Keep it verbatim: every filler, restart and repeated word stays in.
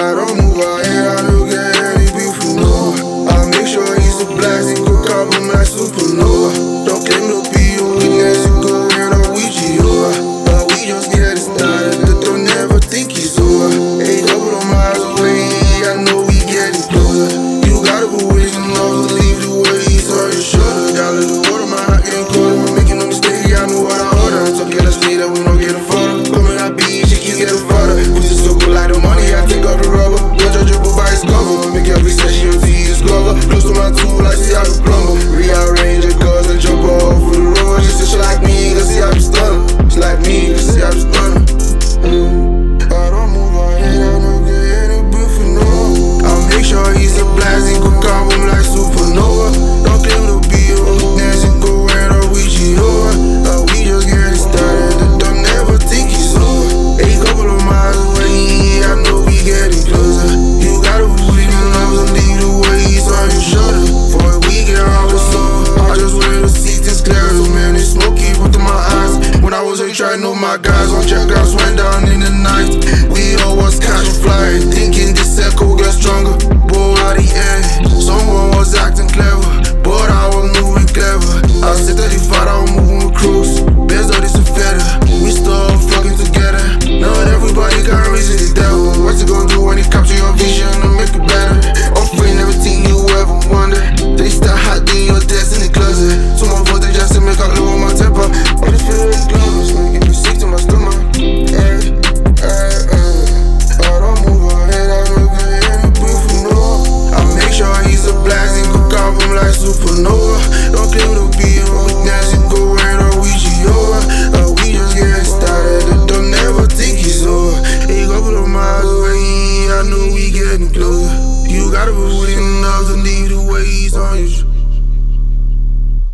I don't move out here, I don't get any beef from no one. I make sure he's a blast, he go cop him like supernova. Don't claim to be your weakness, you go in on Ouija, but we just get started, don't never think he's over. A couple of miles away, I know we getting closer. You gotta be willing love to leave the weights on your shoulder. Down to the water, my heart getting colder, I'm making no mistake, I know what I order. So get us stay that we don't get a photo. Coming out beach, you can get a photo. We just so good like the money, I take off the rubber. Don't judge your book by his cover. Make every session to his cover. Close to my tool, I see how the plumber. Rearrange your cars and jump off of the road. She said she like me, cause see how you stunner. She like me, cause see how you stunner. Mm. I don't move out here, I don't get any beef for no one. I make sure he's a blast, he go cop him like supernova. Don't claim to be a weakness, he go in on Ouija, uh, we just getting started, don't never think he's over. A couple of miles away, I know we getting closer. You gotta be willing love to leave the weights on your shoulder. For a week and I was sober, I just wanted to see this clear. Man, it's smoky within my eyes. When I was eight, trying to know my guys, on check outs went down in the night. We all was catch fly, thinking this echo get stronger. Boy, out the air, someone was acting clever, but I was moving clever. I said thirty-five, I was moving with cruise. Benz all this a feather, we still fucking together. Not everybody got reason to devil. What's it gonna do when it capture your vision and make it better? Offering everything you ever wanted. They start hiding your destiny closet. So my voltage just to make I lower my temper. All this feeling is close, making me sick to my stomach. Ay, ay, ay. I don't move out here, I don't get any beef from no one. I make sure he's a blast, he go cop him like supernova. Don't claim to be a weakness, he go in on Ouija, uh, we just getting started, don't never think he's over. A couple of miles away, I know we getting closer. You gotta be willing enough to leave the weights on you.